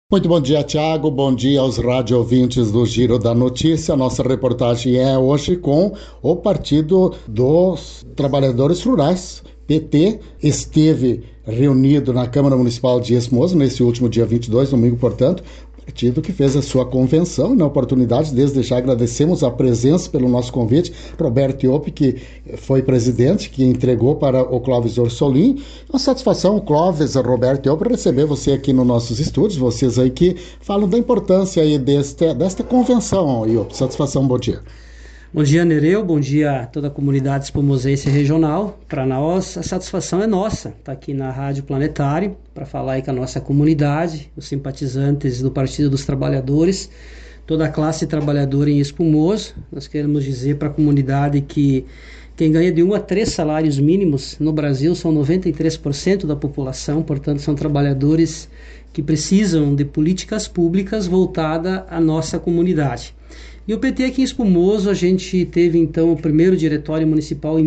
Muito bom dia, Tiago. Bom dia aos rádio ouvintes do Giro da Notícia. Nossa reportagem é hoje com o Partido dos Trabalhadores Rurais. PT esteve reunido na Câmara Municipal de Esmoso nesse último dia 22, domingo, portanto, partido que fez a sua convenção. E na oportunidade, desde já agradecemos a presença pelo nosso convite, Roberto Iop, que foi presidente, que entregou para o Clóvis Orsolim. Uma satisfação, Clóvis, Roberto Iop, receber você aqui nos nossos estúdios, vocês aí que falam da importância aí desta convenção, Iop. Satisfação, bom dia. Bom dia, Nereu, bom dia a toda a comunidade espumosense regional. Para nós, a satisfação é nossa estar aqui na Rádio Planetário para falar aí com a nossa comunidade, os simpatizantes do Partido dos Trabalhadores, toda a classe trabalhadora em Espumoso. Nós queremos dizer para a comunidade que quem ganha de 1 a 3 salários mínimos no Brasil são 93% da população, portanto são trabalhadores que precisam de políticas públicas voltadas à nossa comunidade. E o PT aqui em Espumoso, a gente teve então o primeiro diretório municipal em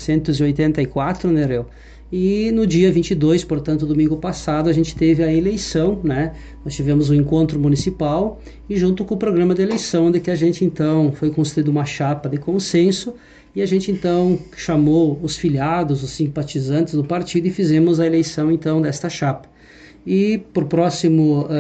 1984, né, Nereu? E no dia 22, portanto, domingo passado, a gente teve a eleição, né? Nós tivemos o encontro municipal e junto com o programa de eleição, onde que a gente então foi construída uma chapa de consenso e a gente então chamou os filiados, os simpatizantes do partido e fizemos a eleição então desta chapa. E por próximo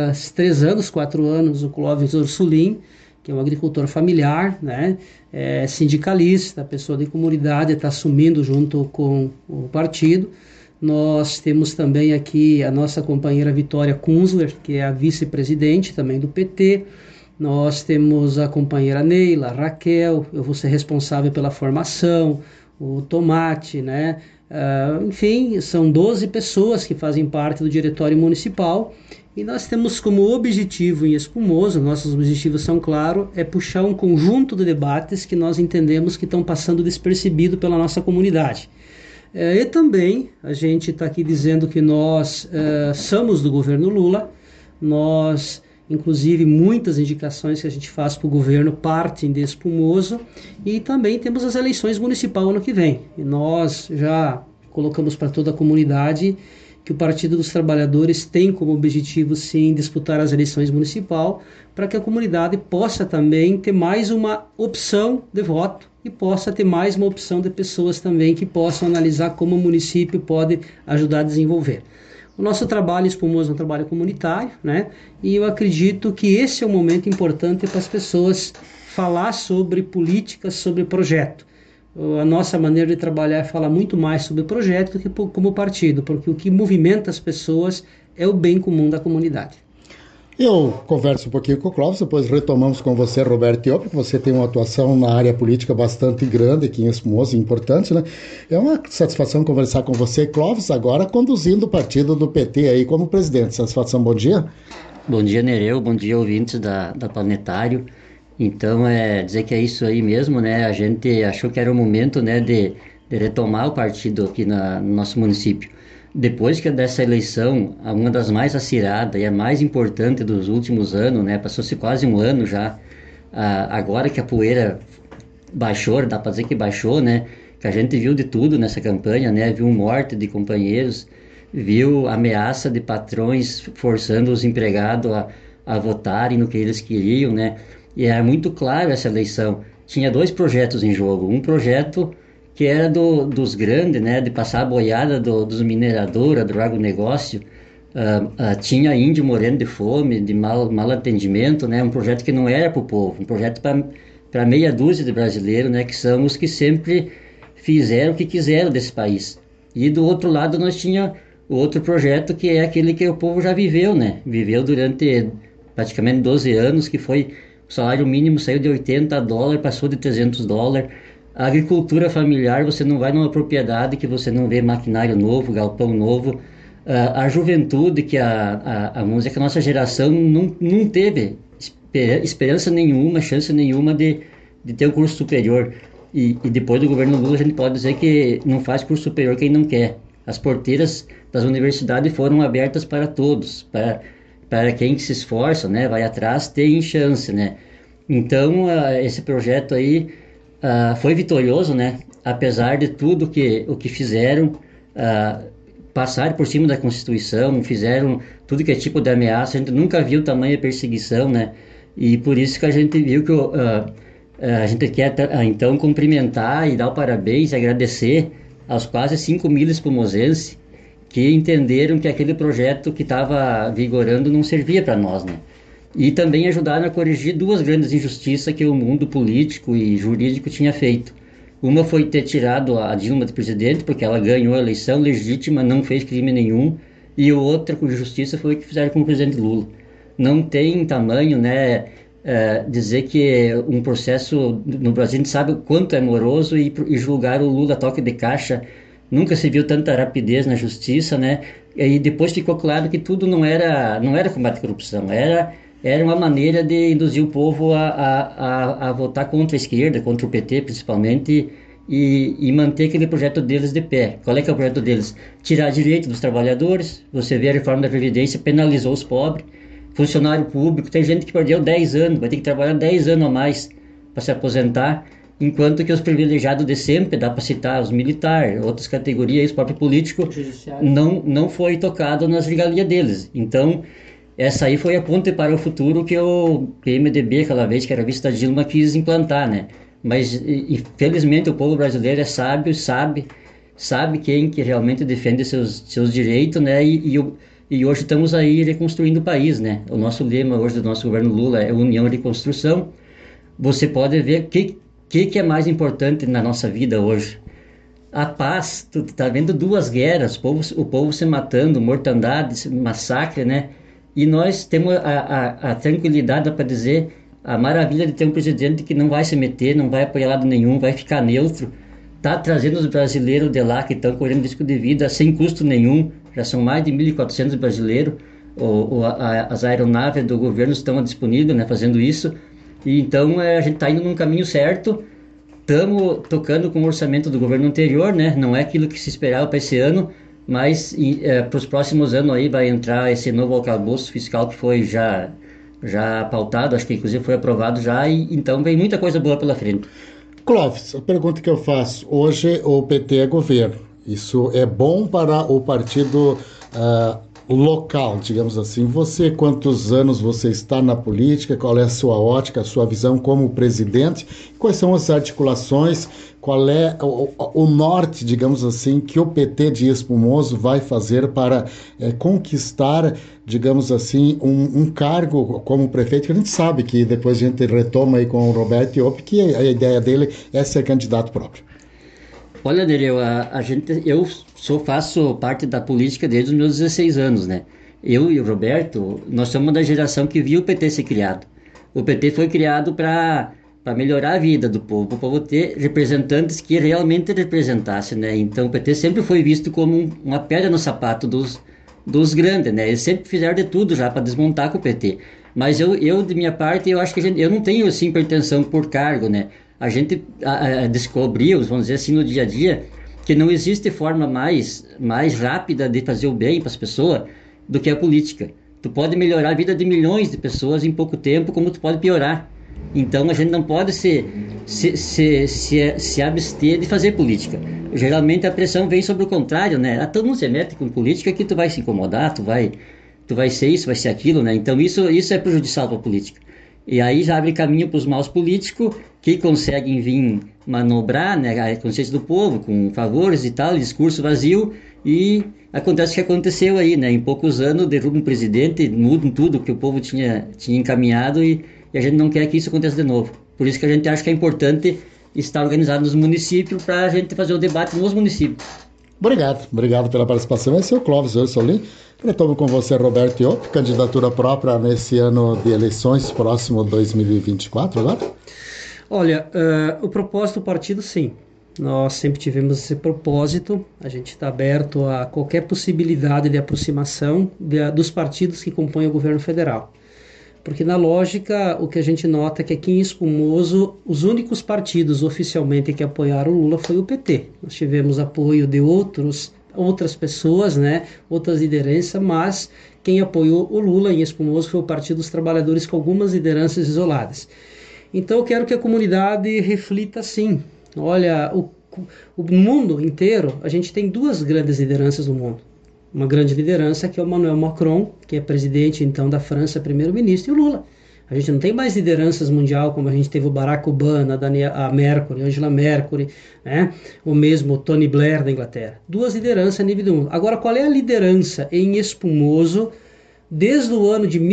4 anos, o Clóvis Orsolim, que é um agricultor familiar, né, sindicalista, pessoa de comunidade, está assumindo junto com o partido. Nós temos também aqui a nossa companheira Vitória Kunzler, que é a vice-presidente também do PT. Nós temos a companheira Neila, a Raquel, eu vou ser responsável pela formação, o Tomate, né? Enfim, são 12 pessoas que fazem parte do diretório municipal. E nós temos como objetivo em Espumoso, nossos objetivos são claros, é puxar um conjunto de debates que nós entendemos que estão passando despercebido pela nossa comunidade. E também a gente está aqui dizendo que nós somos do governo Lula, nós, inclusive, muitas indicações que a gente faz para o governo partem de Espumoso, e também temos as eleições municipais ano que vem. E nós já colocamos para toda a comunidade que o Partido dos Trabalhadores tem como objetivo, sim, disputar as eleições municipais, para que a comunidade possa também ter mais uma opção de voto e possa ter mais uma opção de pessoas também que possam analisar como o município pode ajudar a desenvolver. O nosso trabalho em Espumoso é um trabalho comunitário, né? E eu acredito que esse é um momento importante para as pessoas falar sobre políticas, sobre projeto. A nossa maneira de trabalhar fala muito mais sobre o projeto do que como partido, porque o que movimenta as pessoas é o bem comum da comunidade. Eu converso um pouquinho com o Clóvis, depois retomamos com você, Roberto Iop, porque você tem uma atuação na área política bastante grande aqui em Espumoso, importante, né? É uma satisfação conversar com você, Clóvis, agora conduzindo o partido do PT aí como presidente. Satisfação, bom dia. Bom dia, Nereu, bom dia, ouvintes da Planetário. Então, dizer que é isso aí mesmo, né? A gente achou que era o momento, né, de retomar o partido aqui no nosso município. Depois que dessa eleição, uma das mais aciradas e a mais importante dos últimos anos, né? Passou-se quase um ano já. Agora que a poeira baixou, dá para dizer que baixou, né? Que a gente viu de tudo nessa campanha, né? Viu morte de companheiros, viu ameaça de patrões forçando os empregados a votarem no que eles queriam, né? E é muito claro essa eleição. Tinha 2 projetos em jogo. Um projeto que era dos grandes, né, de passar a boiada dos mineradores, do agronegócio. Tinha índio morrendo de fome, de mal atendimento, né? Um projeto que não era para o povo, um projeto para meia dúzia de brasileiros, né, que são os que sempre fizeram o que quiseram desse país. E do outro lado nós tinha o outro projeto que é aquele que o povo já viveu, né? Viveu durante praticamente 12 anos, que foi o salário mínimo saiu de $80, passou de $300. A agricultura familiar, você não vai numa propriedade que você não vê maquinário novo, galpão novo. A juventude, vamos dizer que a nossa geração não teve esperança nenhuma, chance nenhuma de ter um curso superior. E depois do governo Lula, a gente pode dizer que não faz curso superior quem não quer. As porteiras das universidades foram abertas para todos, para quem se esforça, né, vai atrás, tem chance, né? Então, esse projeto aí foi vitorioso, né? Apesar de tudo o que fizeram, passaram por cima da Constituição, fizeram tudo que é tipo de ameaça, a gente nunca viu tamanha perseguição, né? E por isso que a gente viu que a gente quer, então, cumprimentar e dar o parabéns e agradecer aos quase 5 mil espumosenses que entenderam que aquele projeto que estava vigorando não servia para nós, né? E também ajudaram a corrigir duas grandes injustiças que o mundo político e jurídico tinha feito. Uma foi ter tirado a Dilma de presidente, porque ela ganhou a eleição legítima, não fez crime nenhum, e outra com justiça foi o que fizeram com o presidente Lula. Não tem tamanho, né, dizer que um processo no Brasil, a gente sabe o quanto é moroso, e julgar o Lula a toque de caixa, nunca se viu tanta rapidez na justiça, né? E depois ficou claro que tudo não era combate à corrupção, era uma maneira de induzir o povo a votar contra a esquerda, contra o PT principalmente, e manter aquele projeto deles de pé. Qual é que é o projeto deles? Tirar direito dos trabalhadores. Você vê a reforma da Previdência, penalizou os pobres. Funcionário público, tem gente que perdeu 10 anos, vai ter que trabalhar 10 anos a mais para se aposentar, enquanto que os privilegiados de sempre, dá para citar os militares, outras categorias, os próprios políticos, não foi tocado nas regalias deles. Então, essa aí foi a ponte para o futuro que o PMDB, aquela vez que era vista Dilma, quis implantar, né? Mas, infelizmente, o povo brasileiro é sábio, sabe quem que realmente defende seus direitos, né? E hoje estamos aí reconstruindo o país, né? O nosso lema hoje do nosso governo Lula é União e Reconstrução. Você pode ver o que é mais importante na nossa vida hoje. A paz, tu tá vendo duas guerras, o povo se matando, mortandade, massacre, né? E nós temos a tranquilidade para dizer a maravilha de ter um presidente que não vai se meter, não vai apoiar lado nenhum, vai ficar neutro, tá trazendo os brasileiros de lá que estão correndo risco de vida sem custo nenhum, já são mais de 1.400 brasileiros, as aeronaves do governo estão disponíveis, né, fazendo isso, e então a gente está indo num caminho certo, estamos tocando com o orçamento do governo anterior, né, não é aquilo que se esperava para esse ano, mas para os próximos anos aí vai entrar esse novo arcabouço fiscal que foi já pautado, acho que inclusive foi aprovado já, e então vem muita coisa boa pela frente. Clóvis, a pergunta que eu faço, hoje o PT é governo, isso é bom para o partido local, digamos assim. Você, quantos anos você está na política, qual é a sua ótica, a sua visão como presidente, quais são as articulações, qual é o norte, digamos assim, que o PT de Espumoso vai fazer para conquistar, digamos assim, um cargo como prefeito, que a gente sabe que depois a gente retoma aí com o Roberto Iop, que a ideia dele é ser candidato próprio. Olha, Nereu, eu faço parte da política desde os meus 16 anos, né? Eu e o Roberto, nós somos da geração que viu o PT ser criado. O PT foi criado para melhorar a vida do povo, para o povo ter representantes que realmente representassem, né? Então o PT sempre foi visto como uma pedra no sapato dos grandes, né? Eles sempre fizeram de tudo já para desmontar com o PT. Mas eu de minha parte, eu acho que eu não tenho, assim, pretensão por cargo, né? A gente descobriu, vamos dizer assim, no dia a dia, que não existe forma mais rápida de fazer o bem para as pessoas do que a política. Tu pode melhorar a vida de milhões de pessoas em pouco tempo, como tu pode piorar. Então a gente não pode se abster de fazer política. Geralmente a pressão vem sobre o contrário, né? Todo mundo se mete com política que tu vai se incomodar, tu vai ser isso, vai ser aquilo, né? Então isso é prejudicial para a política. E aí já abre caminho para os maus políticos que conseguem vir manobrar, né, a consciência do povo com favores e tal, discurso vazio, e acontece o que aconteceu aí, né? Em poucos anos derrubam um presidente, mudam tudo que o povo tinha encaminhado e a gente não quer que isso aconteça de novo. Por isso que a gente acha que é importante estar organizado nos municípios para a gente fazer o debate nos municípios. Obrigado pela participação. Esse é o Clóvis Ursolim. Retomo com você, Roberto Iop, candidatura própria nesse ano de eleições próximo 2024 agora? Olha, o propósito do partido, sim. Nós sempre tivemos esse propósito, a gente está aberto a qualquer possibilidade de aproximação dos partidos que compõem o governo federal. Porque na lógica, o que a gente nota é que aqui em Espumoso, os únicos partidos oficialmente que apoiaram o Lula foi o PT. Nós tivemos apoio de outras pessoas, né, outras lideranças, mas quem apoiou o Lula em Espumoso foi o Partido dos Trabalhadores, com algumas lideranças isoladas. Então eu quero que a comunidade reflita assim. Olha, o mundo inteiro, a gente tem duas grandes lideranças no mundo. uma grande liderança, que é o Emmanuel Macron, que é presidente então da França, primeiro-ministro, e o Lula. A gente não tem mais lideranças mundial como a gente teve o Barack Obama, a Merkel, Angela Merkel, né? O mesmo Tony Blair da Inglaterra. 2 lideranças a nível do mundo. Agora, qual é a liderança em Espumoso desde o ano de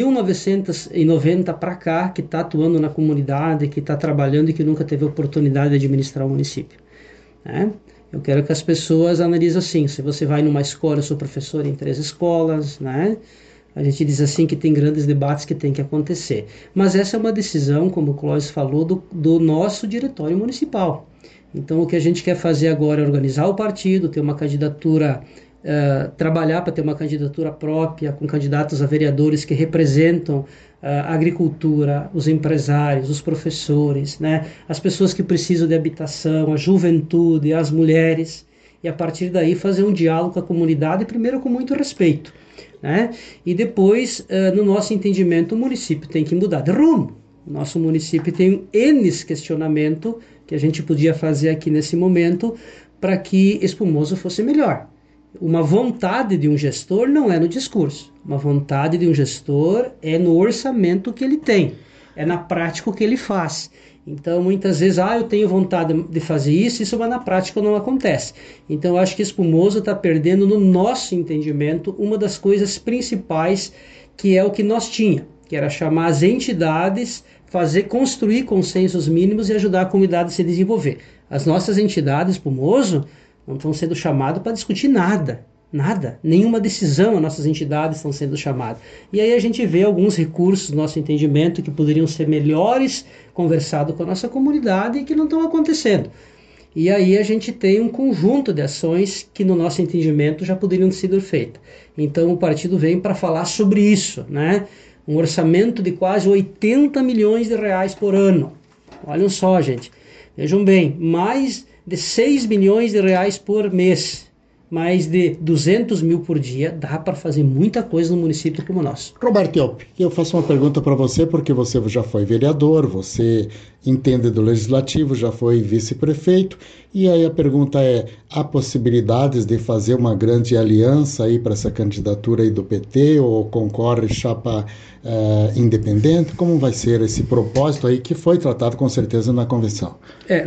1990 para cá, que está atuando na comunidade, que está trabalhando e que nunca teve oportunidade de administrar o município? Né? Eu quero que as pessoas analisem assim, se você vai numa escola, eu sou professor em 3 escolas, né? A gente diz assim que tem grandes debates que tem que acontecer. Mas essa é uma decisão, como o Clóvis falou, do nosso diretório municipal. Então o que a gente quer fazer agora é organizar o partido, ter uma candidatura, trabalhar para ter uma candidatura própria, com candidatos a vereadores que representam a agricultura, os empresários, os professores, né? As pessoas que precisam de habitação, a juventude, as mulheres, e a partir daí fazer um diálogo com a comunidade, primeiro com muito respeito, né? E depois, no nosso entendimento, o município tem que mudar de rumo. O nosso município tem N questionamento que a gente podia fazer aqui nesse momento para que Espumoso fosse melhor. Uma vontade de um gestor não é no discurso. Uma vontade de um gestor é no orçamento que ele tem, é na prática o que ele faz. Então, muitas vezes, eu tenho vontade de fazer isso, mas na prática não acontece. Então, eu acho que Espumoso está perdendo, no nosso entendimento, uma das coisas principais, que é o que nós tínhamos, que era chamar as entidades, construir consensos mínimos e ajudar a comunidade a se desenvolver. As nossas entidades, Espumoso, não estão sendo chamadas para discutir nada. Nenhuma decisão as nossas entidades estão sendo chamadas. E aí a gente vê alguns recursos no nosso entendimento que poderiam ser melhores conversados com a nossa comunidade e que não estão acontecendo. E aí a gente tem um conjunto de ações que no nosso entendimento já poderiam ter sido feitas. Então o partido vem para falar sobre isso, né? Um orçamento de quase 80 milhões de reais por ano. Olhem só, gente. Vejam bem, mais de 6 milhões de reais por mês, mais de 200 mil por dia, dá para fazer muita coisa no município como o nosso. Roberto Iop, eu faço uma pergunta para você, porque você já foi vereador, você entende do legislativo, já foi vice-prefeito, e aí a pergunta é, há possibilidades de fazer uma grande aliança aí para essa candidatura aí do PT, ou concorre chapa independente? Como vai ser esse propósito aí que foi tratado com certeza na convenção?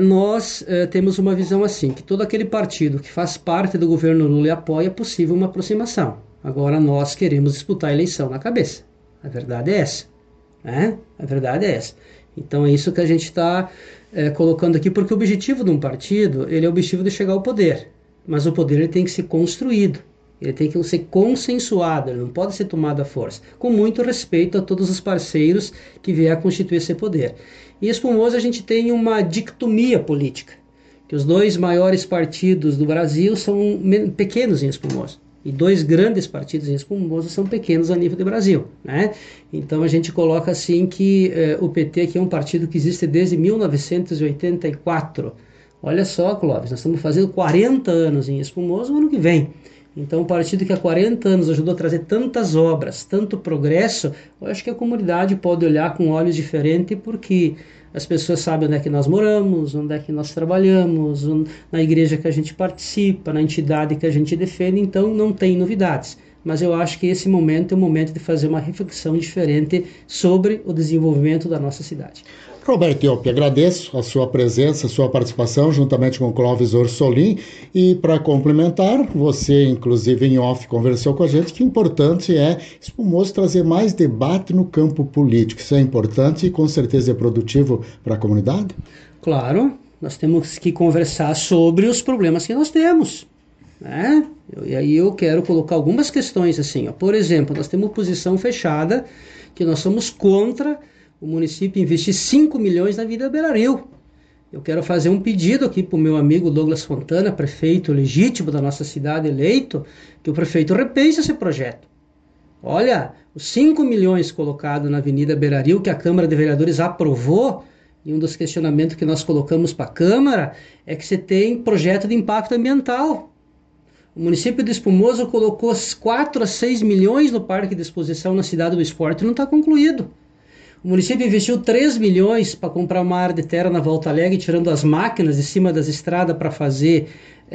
Nós temos uma visão assim, que todo aquele partido que faz parte do governo Lula e apoia, é possível uma aproximação. Agora nós queremos disputar a eleição na cabeça. A verdade é essa, né? A verdade é essa. Então é isso que a gente está colocando aqui, porque o objetivo de um partido, ele é o objetivo de chegar ao poder. Mas o poder ele tem que ser construído, ele tem que ser consensuado, ele não pode ser tomado à força. Com muito respeito a todos os parceiros que vier a constituir esse poder. E em Espumoso a gente tem uma dicotomia política, que os 2 maiores partidos do Brasil são pequenos em Espumoso. E 2 grandes partidos em Espumoso são pequenos a nível do Brasil, né? Então a gente coloca assim que o PT aqui é um partido que existe desde 1984. Olha só, Clóvis, nós estamos fazendo 40 anos em Espumoso no ano que vem. Então, um partido que há 40 anos ajudou a trazer tantas obras, tanto progresso, eu acho que a comunidade pode olhar com olhos diferentes, porque as pessoas sabem onde é que nós moramos, onde é que nós trabalhamos, na igreja que a gente participa, na entidade que a gente defende, então não tem novidades. Mas eu acho que esse momento é o momento de fazer uma reflexão diferente sobre o desenvolvimento da nossa cidade. Roberto Iop, agradeço a sua presença, a sua participação, juntamente com Clóvis Orsolim. E para complementar, você, inclusive, em off, conversou com a gente que o importante é Espumoso trazer mais debate no campo político. Isso é importante e com certeza é produtivo para a comunidade? Claro, nós temos que conversar sobre os problemas que nós temos, né? E aí eu quero colocar algumas questões assim, Por exemplo, nós temos posição fechada, que nós somos contra o município investir 5 milhões na Avenida Beira-Rio. Eu quero fazer um pedido aqui para o meu amigo Douglas Fontana, prefeito legítimo da nossa cidade eleito, que o prefeito repense esse projeto. Olha, os 5 milhões colocados na Avenida Beira-Rio, que a Câmara de Vereadores aprovou, e um dos questionamentos que nós colocamos para a Câmara é que você tem projeto de impacto ambiental. O município de Espumoso colocou 4 a 6 milhões no Parque de Exposição na Cidade do Esporte e não está concluído. O município investiu 3 milhões para comprar uma área de terra na Volta Alegre, tirando as máquinas de cima das estradas para fazer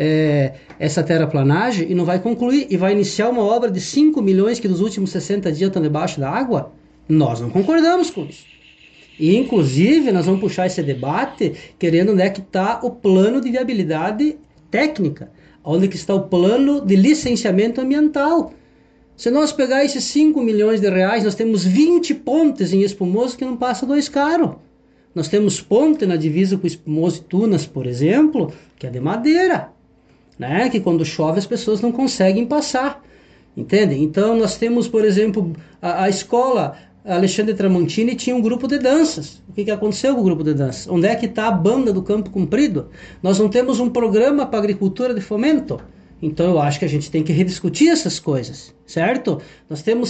essa terraplanagem, e não vai concluir, e vai iniciar uma obra de 5 milhões que nos últimos 60 dias estão debaixo da água. Nós não concordamos com isso. E, inclusive, nós vamos puxar esse debate querendo onde é que está o plano de viabilidade técnica, onde que está o plano de licenciamento ambiental. Se nós pegar esses 5 milhões de reais, nós temos 20 pontes em Espumoso que não passa 2 carros. Nós temos ponte na divisa com Espumoso e Tunas, por exemplo, que é de madeira, né? Que quando chove as pessoas não conseguem passar, entende? Então nós temos, por exemplo, a escola Alexandre Tramontini tinha um grupo de danças. O que aconteceu com o grupo de danças? Onde é que está a banda do Campo Comprido? Nós não temos um programa para agricultura de fomento. Então eu acho que a gente tem que rediscutir essas coisas, certo? Nós temos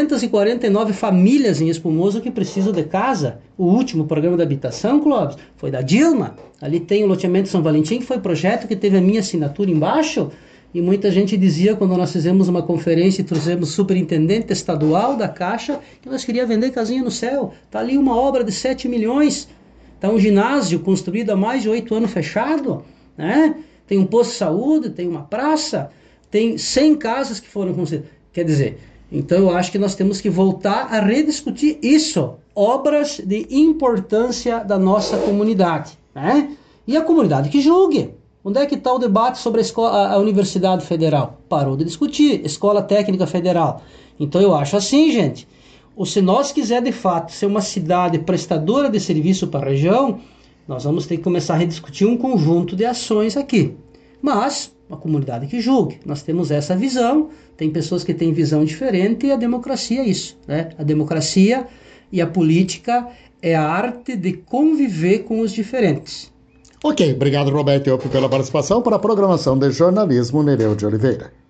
749 famílias em Espumoso que precisam de casa. O último programa de habitação, Clóvis, foi da Dilma. Ali tem o loteamento São Valentim, que foi projeto que teve a minha assinatura embaixo. E muita gente dizia, quando nós fizemos uma conferência e trouxemos o superintendente estadual da Caixa, que nós queríamos vender casinha no céu. Está ali uma obra de 7 milhões. Está um ginásio construído há mais de 8 anos fechado, né? Tem um posto de saúde, tem uma praça, tem 100 casas que foram construídas. Quer dizer, então eu acho que nós temos que voltar a rediscutir isso. Obras de importância da nossa comunidade, né? E a comunidade que julgue. Onde é que está o debate sobre a Universidade Federal? Parou de discutir. Escola Técnica Federal. Então eu acho assim, gente. Ou se nós quiser de fato ser uma cidade prestadora de serviço para a região, nós vamos ter que começar a rediscutir um conjunto de ações aqui. Mas, a comunidade que julgue. Nós temos essa visão, tem pessoas que têm visão diferente, e a democracia é isso, né? A democracia e a política é a arte de conviver com os diferentes. Ok, obrigado, Roberto Eop, pela participação. Para a programação de jornalismo, Nereu de Oliveira.